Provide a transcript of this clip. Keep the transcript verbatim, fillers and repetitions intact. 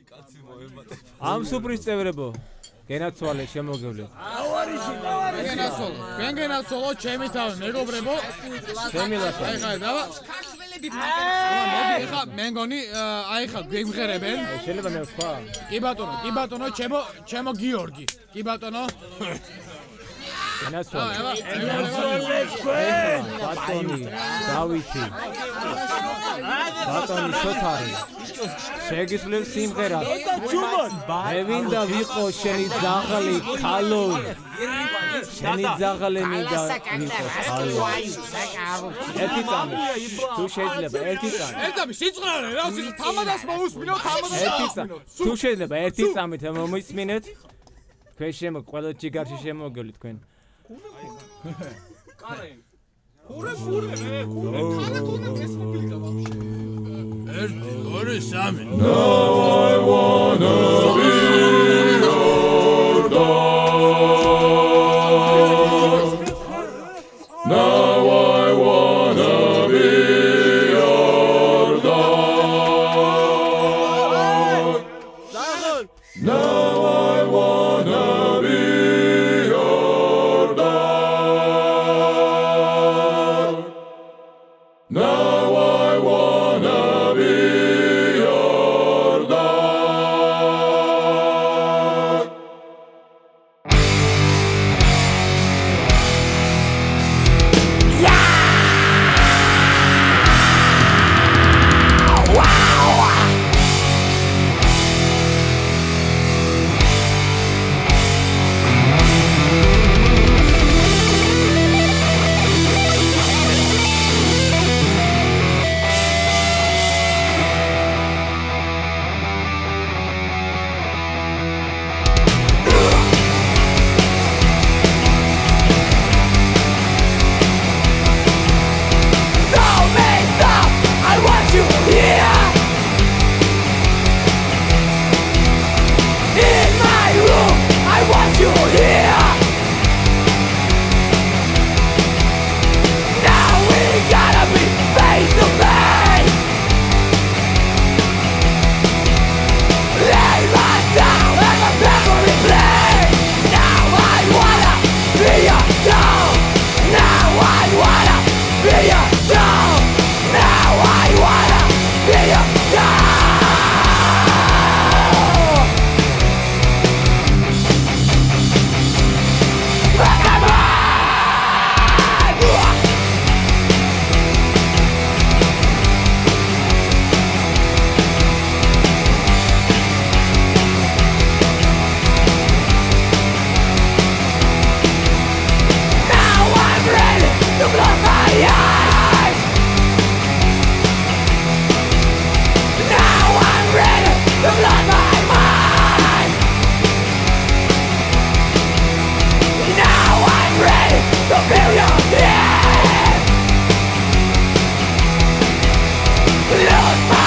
ამ სუპრის წევრებო გენაცვალე შემოგევლეთ გენაცვალე ვენ გენაცვალო ჩემი თავი მეგობრებო ჩემი ლაშა აი ხა დავა მოდი ხა მენგონი აი ხა გვიმღერებენ შეიძლება მე ვთქვა კი ბატონო კი ბატონო ჩემო ჩემო გიორგი კი ბატონო გენაცვალე აი ბატონი დავითი ბატონი შოთარი შეგისვლებ სიმღერას მე ვინდა ვიყო შენი ძაღლი ქალო შენი ძაღლი მინდა ვიყო ქალო ერთი წამი თუ შეიძლება ერთი წამი ერთი წამი სიწყრარე რა თამადას მოусმინო თამადას ერთი წამი თუ შეიძლება ერთი წამით მომისმინეთ თქვენ შემო ყველა ჯიგარში შემოგევლით თქვენ კარე ხურე ხურე ხურე თუნდა ესმობილდა ვაფშე ერთი ორი სამი Now I wanna be your dog. Now I wanna be your dog. Now I wanna be your dog. Now I wanna be your dog. Lose my